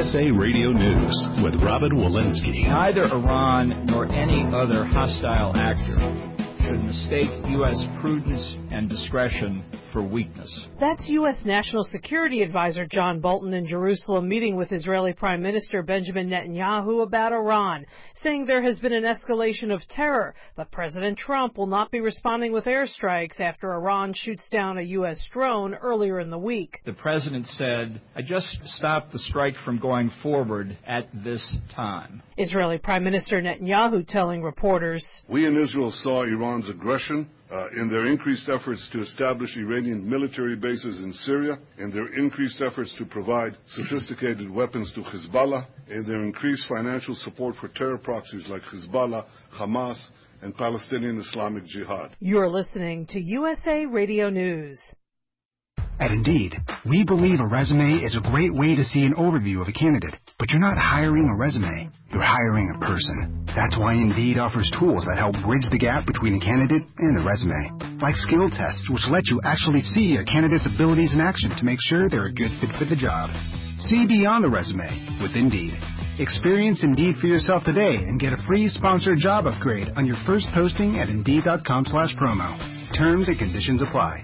USA Radio News with Robin Walensky. Neither Iran nor any other hostile actor should mistake U.S. prudence and discretion for weakness. That's U.S. National Security Advisor John Bolton in Jerusalem meeting with Israeli Prime Minister Benjamin Netanyahu about Iran, saying there has been an escalation of terror, but President Trump will not be responding with airstrikes after Iran shoots down a U.S. drone earlier in the week. The president said, "I just stopped the strike from going forward at this time." Israeli Prime Minister Netanyahu telling reporters, "We in Israel saw Iran's aggression in their increased efforts to establish Iranian military bases in Syria, in their increased efforts to provide sophisticated weapons to Hezbollah, in their increased financial support for terror proxies like Hezbollah, Hamas, and Palestinian Islamic Jihad." You're listening to USA Radio News. At Indeed, we believe a resume is a great way to see an overview of a candidate, but you're not hiring a resume, you're hiring a person. That's why Indeed offers tools that help bridge the gap between a candidate and the resume, like skill tests, which let you actually see a candidate's abilities in action to make sure they're a good fit for the job. See beyond the resume with Indeed. Experience Indeed for yourself today and get a free sponsored job upgrade on your first posting at Indeed.com/promo. Terms and conditions apply.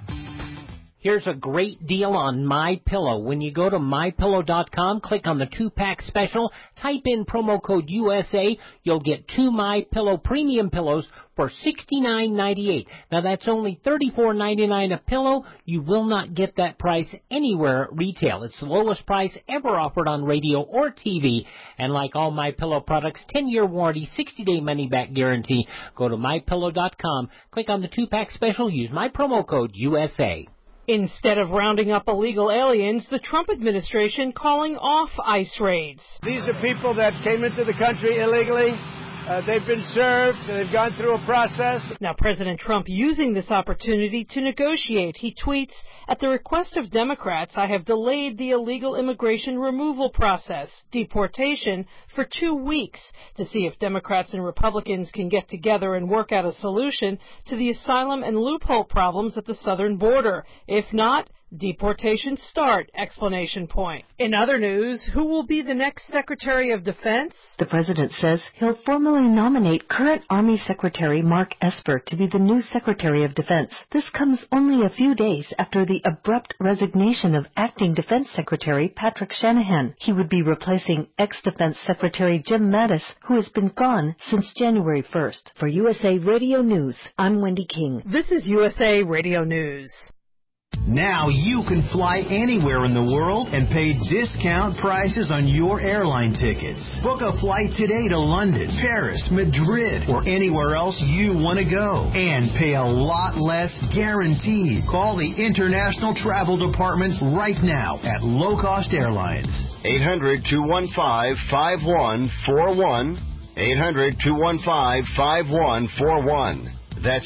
Here's a great deal on MyPillow. When you go to MyPillow.com, click on the 2-pack special, type in promo code USA, you'll get 2 MyPillow premium pillows for $69.98. Now, that's only $34.99 a pillow. You will not get that price anywhere at retail. It's the lowest price ever offered on radio or TV. And like all MyPillow products, 10-year warranty, 60-day money-back guarantee. Go to MyPillow.com, click on the 2-pack special, use my promo code USA. Instead of rounding up illegal aliens, the Trump administration calling off ICE raids. These are people that came into the country illegally. They've been served. They've gone through a process. Now, President Trump using this opportunity to negotiate. He tweets, "At the request of Democrats, I have delayed the illegal immigration removal process, deportation, for 2 weeks to see if Democrats and Republicans can get together and work out a solution to the asylum and loophole problems at the southern border. If not, deportation start, exclamation point." In other news, who will be the next Secretary of Defense? The president says he'll formally nominate current Army Secretary Mark Esper to be the new Secretary of Defense. This comes only a few days after the abrupt resignation of Acting Defense Secretary Patrick Shanahan. He would be replacing ex-Defense Secretary Jim Mattis, who has been gone since January 1st. For USA Radio News, I'm Wendy King. This is USA Radio News. Now you can fly anywhere in the world and pay discount prices on your airline tickets. Book a flight today to London, Paris, Madrid, or anywhere else you want to go. And pay a lot less guaranteed. Call the International Travel Department right now at Low Cost Airlines. 800-215-5141. 800-215-5141. That's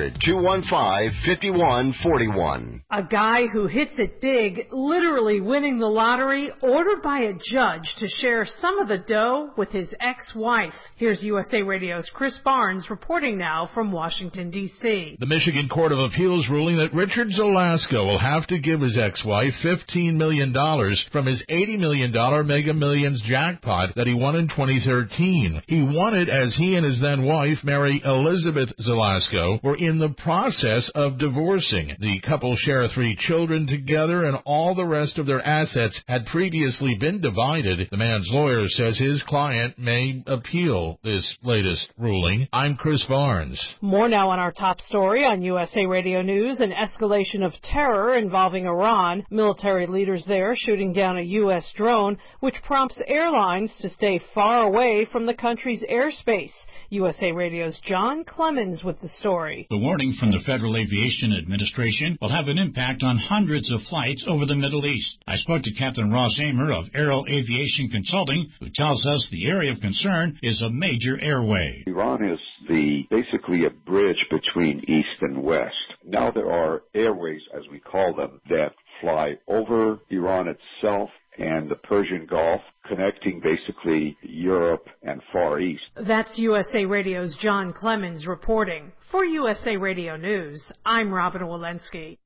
800-215-5141. A guy who hits it big, literally winning the lottery, ordered by a judge to share some of the dough with his ex-wife. Here's USA Radio's Chris Barnes reporting now from Washington, D.C. The Michigan Court of Appeals ruling that Richard Zalasko will have to give his ex-wife $15 million from his $80 million Mega Millions jackpot that he won in 2013. He won it as he and his then-wife, Mary Elizabeth Zalasko, were in the process of divorcing. The couple share 3 children together, and all the rest of their assets had previously been divided. The man's lawyer says his client may appeal this latest ruling. I'm Chris Barnes. More now on our top story on USA Radio News, an escalation of terror involving Iran. Military leaders there shooting down a U.S. drone, which prompts airlines to stay far away from the country's airspace. USA Radio's John Clemens with the story. The warning from the Federal Aviation Administration will have an impact on hundreds of flights over the Middle East. I spoke to Captain Ross Amer of Aero Aviation Consulting, who tells us the area of concern is a major airway. Iran is basically a bridge between East and West. Now there are airways, as we call them, that fly over Iran itself and the Persian Gulf, connecting basically Europe and Far East. That's USA Radio's John Clemens reporting. For USA Radio News, I'm Robin Walensky.